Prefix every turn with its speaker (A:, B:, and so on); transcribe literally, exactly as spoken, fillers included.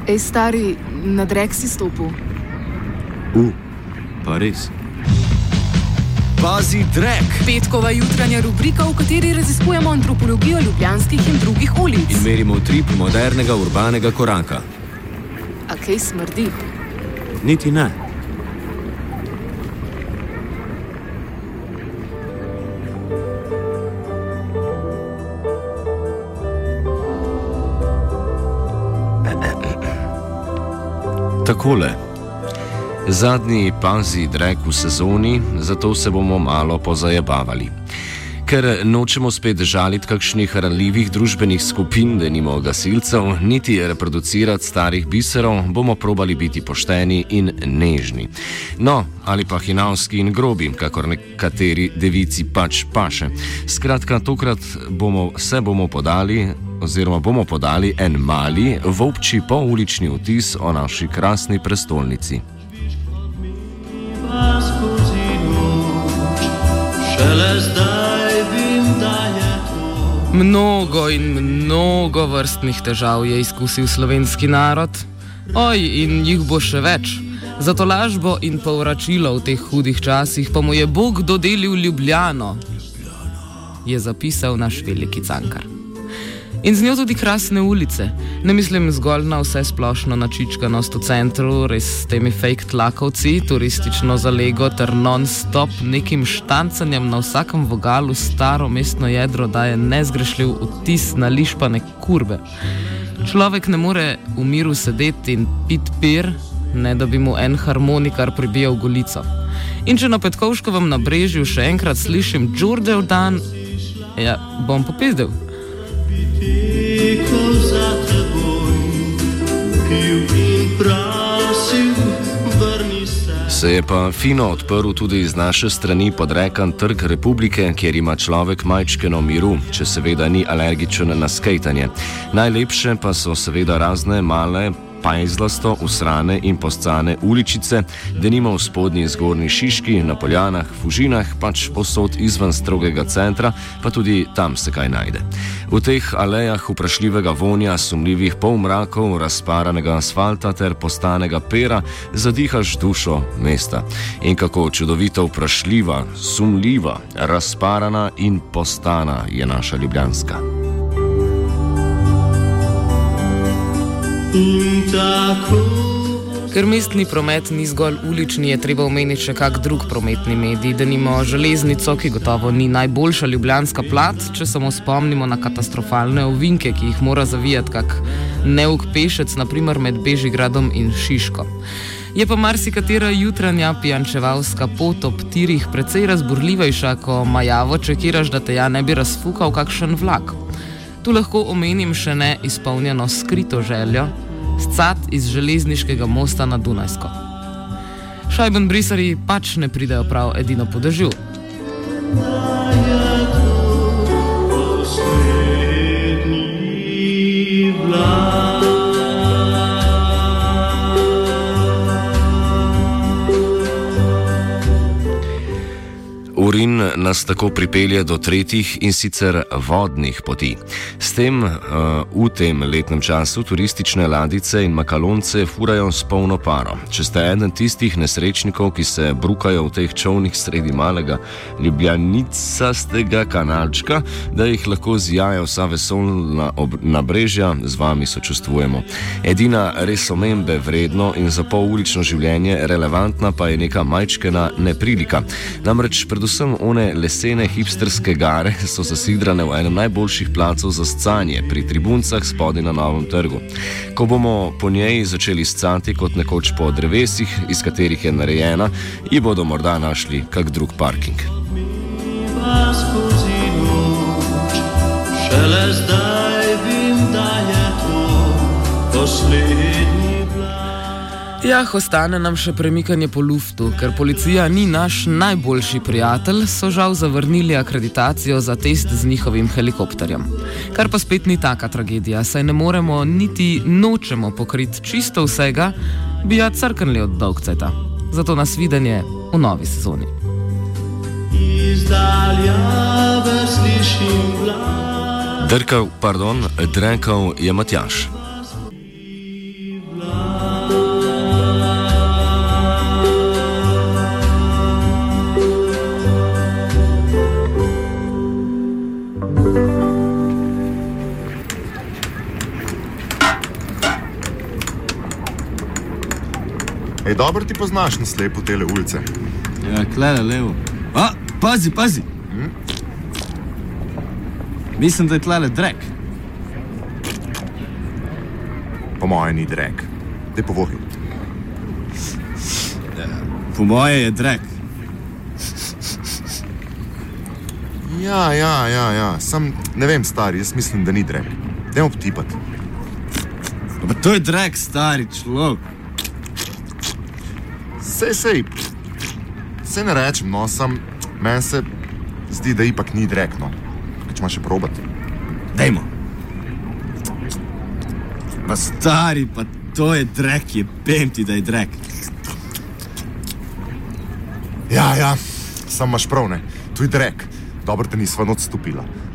A: Ej, stari, na drek si stopil.
B: U, pa res.
C: Pazi drek!
A: Petkova jutranja rubrika, v kateri raziskujemo antropologijo ljubljanskih in drugih ulic.
B: In merimo utrip modernega urbanega koraka.
A: A kaj smrdi?
B: Niti ne. Takole. Zadnji pazi drek v sezoni, zato se bomo malo pozajebavali. Ker nočemo spet žaliti kakšnih ranljivih družbenih skupin, denimo gasilcev, niti reproducirati starih biserov, bomo probali biti pošteni in nežni. No, ali pa hinavski in grobi, kakor nekateri devici pač paše. Skratka, tokrat bomo, se bomo podali, oziroma bomo podali en mali, volčji poulični vtis o naši krasni prestolnici.
D: Mnogo in mnogo vrstnih težav je izkusil slovenski narod. Oj, in jih bo še več. Za tolažbo in povračilo v teh hudih časih pa mu je Bog dodelil Ljubljano, je zapisal naš veliki Cankar. In z njo tudi krasne ulice. Ne mislim zgolj na vse splošno načičkanost v centru, res s temi fake tlakovci, turistično zalego ter non-stop nekim štancanjem na vsakem vogalu staro mestno jedro daje nezgrešljiv vtis na lišpane kurbe. Človek ne more v miru sedeti in pit pir, ne da bi mu en harmonikar pribijal golico. In če na Petkovškovem nabrežju še enkrat slišim Đurđev dan, ja, bom popizdel.
B: Se je pa fino odprl tudi iz naše strani podrekan Trg Republike, kjer ima človek majčkeno miru, če seveda ni alergičen na skejtanje. Najlepše pa so seveda razne male, pajzlasto usrane in poscane uličice, denimo v spodnji zgornji Šiški, na Poljanah, Fužinah, pač posod izven strogega centra, pa tudi tam se kaj najde. V teh alejah vprašljivega vonja, sumljivih polmrakov, razparanega asfalta ter postanega pera zadihaš dušo mesta. In kako čudovito vprašljiva, sumljiva, razparana in postana je naša ljubljanska.
D: Ker mestni promet ni zgolj ulični, je treba omeniti še kak drug prometni medij, denimo železnico, ki gotovo ni najboljša ljubljanska plat, če samo spomnimo na katastrofalne ovinke, ki jih mora zavijati kak neuk pešec, naprimer med Bežigradom in Šiško. Je pa marsikatera jutranja pijančevalska pot ob tirih precej razburljivejša, ko majavo čekiraš, da te ja ne bi razfukal kakšen vlak. Tu lahko omenim še ne izpolnjeno skrito željo, scat iz železniškega mosta na Dunajsko. Šajbenbrisarji pač ne pridejo prav edino po dežju.
B: Urin nas tako pripelje do tretjih in sicer vodnih poti. S tem uh, v tem letnem času turistične ladice in makalonce furajo s polno paro. Če ste eden tistih nesrečnikov, ki se brukajo v teh čovnih sredi malega ljubljanicastega kanalčka, da jih lahko zjajo vsa vesolna nabrežja, z vami sočustvujemo. Edina res omembe vredno in za polulično življenje relevantna pa je neka majčkena neprilika. Namreč predvsem Vsem one lesene hipsterske gare so zasidrane v enem najboljših placov za scanje pri tribuncah spodaj na Novem trgu. Ko bomo po njej začeli scati kot nekoč po drevesih, iz katerih je narejena, ji bodo morda našli kak drug parking. Šele zdaj vim, da je to poslednji.
D: Jah, ostane nam še premikanje po luftu, ker policija ni naš najboljši prijatelj, so žal zavrnili akreditacijo za test z njihovim helikopterjem. Kar pa spet ni taka tragedija, saj ne moremo niti nočemo pokriti čisto vsega, bi ja crknili od dolgceta. Zato nas videnje v novi sezoni.
B: Drkav, pardon, drenkav je Matjaž.
C: Ej, dobro ti poznaš na slepo tele ulice.
E: Ja, klele levo. A, pazi, pazi. Hm? Mislim, da je tlele drek.
C: Po moje ni drek. Dej povohi.
E: Ja, po moje je drek.
C: Ja, ja, ja, ja. Sam ne vem, stari, jaz mislim, da ni drek. Dajmo potipati.
E: Pa to je drek, stari človek.
C: Sej, sej. Sej ne rečem, no, sam meni se zdi, da ipak ni drek, no. Kaj če ima še probati?
E: Dajmo. Pa stari, pa to je drek, je pem ti, da je drek.
C: Ja, ja, sam imaš prav, ne. Tu je drek. Dobro te nisva noč stopila.